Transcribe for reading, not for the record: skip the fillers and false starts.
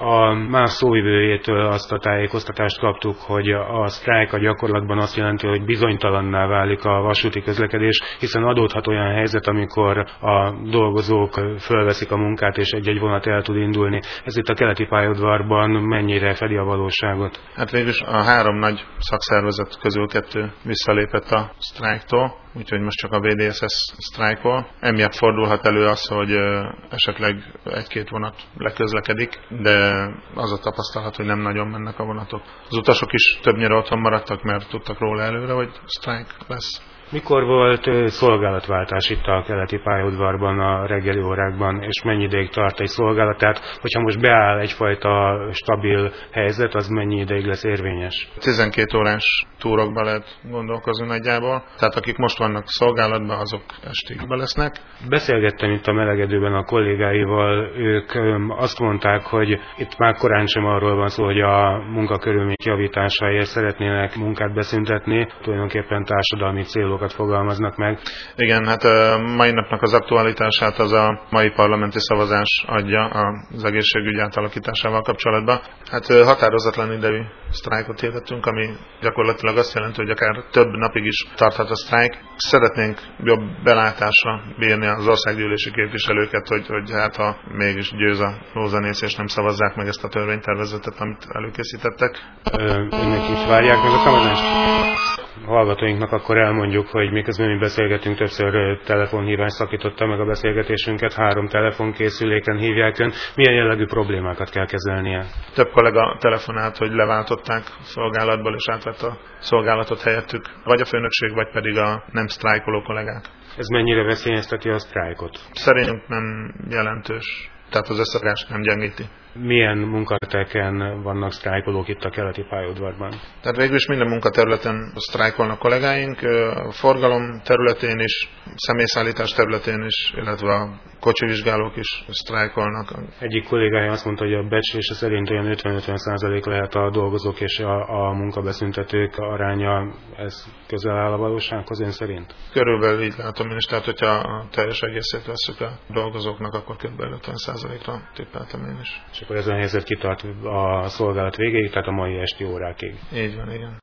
A más szóvivőjétől azt a tájékoztatást kaptuk, hogy a sztrájk a gyakorlatban azt jelenti, hogy bizonytalanná válik a vasúti közlekedés, hiszen adódhat olyan helyzet, amikor a dolgozók fölveszik a munkát, és egy-egy vonat el tud indulni. Ez itt a keleti pályaudvarban mennyire fedi a valóságot? Hát végülis a 3 nagy szakszervezet közül 2 visszalépett a sztrájktól, úgyhogy most csak a VDSS sztrájkol. Emiatt fordulhat elő az, hogy esetleg 1-2 vonat leközlekedik, de az a tapasztalat, hogy nem nagyon mennek a vonatok. Az utasok is többnyire otthon maradtak, mert tudtak róla előre, hogy sztrájk lesz. Mikor volt szolgálatváltás itt a keleti pályaudvarban a reggeli órákban, és mennyi ideig tart egy szolgálat? Tehát, hogyha most beáll egyfajta stabil helyzet, az mennyi ideig lesz érvényes? 12 órás túrokba lehet gondolkozni nagyjából. Tehát akik most vannak szolgálatban, azok estig be lesznek. Beszélgettem itt a melegedőben a kollégáival, ők azt mondták, hogy itt már korán sem arról van szó, hogy a munkakörülmények javításáért szeretnének munkát beszüntetni, tulajdonképpen társadalmi célokat fogalmaznak meg. Igen, hát a mai napnak az aktualitását az a mai parlamenti szavazás adja az egészségügy átalakításával kapcsolatban. Hát határozatlan idejű sztrájkot hirdettünk, ami gyakorlatilag azt jelenti, hogy akár több napig is tarthat a sztrájk. Szeretnénk jobb belátásra bírni az országgyűlési képviselőket, hogy hát ha mégis győz a rózanész, és nem szavazzák meg ezt a törvénytervezetet, amit előkészítettek. Önnek is várják meg a szavazást? Hallgatóinknak akkor elmondjuk, hogy miközben mi beszélgetünk, többször telefonhívás szakította meg a beszélgetésünket, 3 telefonkészüléken hívják ön. Milyen jellegű problémákat kell kezelnie? Több kollega telefonált, hogy leváltották szolgálatból, és átvett a szolgálatot helyettük, vagy a főnökség, vagy pedig a nem sztrájkoló kollégák. Ez mennyire veszélyezteti a sztrájkot? Szerintünk nem jelentős, tehát az összefogást nem gyengíti. Milyen munkaterületen vannak sztrájkolók itt a keleti pályaudvarban? Tehát végül is minden munkaterületen sztrájkolnak kollégáink, a forgalom területén is, személyszállítás területén is, illetve a kocsivizsgálók is sztrájkolnak. Egyik kollégája azt mondta, hogy a becslése szerint olyan 50-50% lehet a dolgozók és a munkabeszüntetők aránya. Ez közel áll a valósághoz ön szerint? Körülbelül így látom én is, tehát hogyha a teljes egészét vesszük a dolgozóknak, akkor kb. 50%-ra tippeltem én is. És akkor ez a helyzet kitart a szolgálat végéig, tehát a mai esti órákig. Így van, igen.